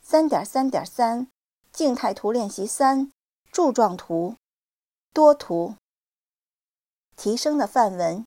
3.3.3 静态图练习3柱状图多图提升的范文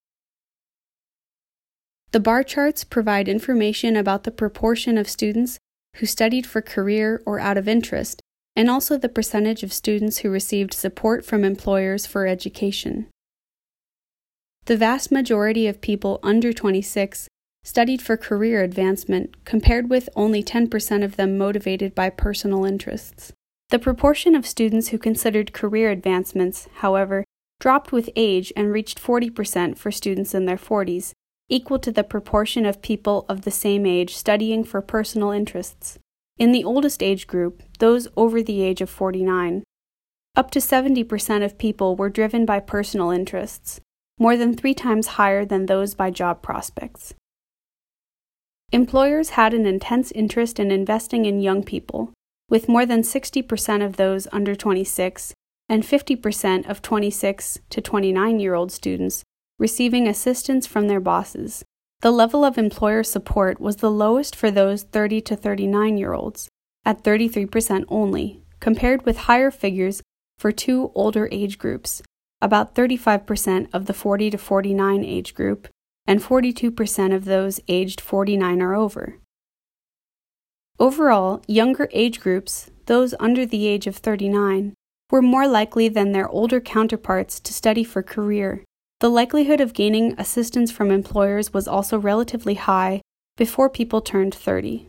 The bar charts provide information about the proportion of students who studied for career or out of interest, and also the percentage of students who received support from employers for education. The vast majority of people under 26 studied for career advancement, compared with only 10% of them motivated by personal interests. The proportion of students who considered career advancements, however, dropped with age and reached 40% for students in their 40s, equal to the proportion of people of the same age studying for personal interests. In the oldest age group, those over the age of 49, up to 70% of people were driven by personal interests, more than 3 times higher than those by job prospects. Employers had an intense interest in investing in young people, with more than 60% of those under 26 and 50% of 26 to 29-year-old students receiving assistance from their bosses. The level of employer support was the lowest for those 30 to 39-year-olds, at 33% only, compared with higher figures for 2 older age groups, about 35% of the 40 to 49 age group, and 42% of those aged 49 or over. Overall, younger age groups, those under the age of 39, were more likely than their older counterparts to study for career. The likelihood of gaining assistance from employers was also relatively high before people turned 30.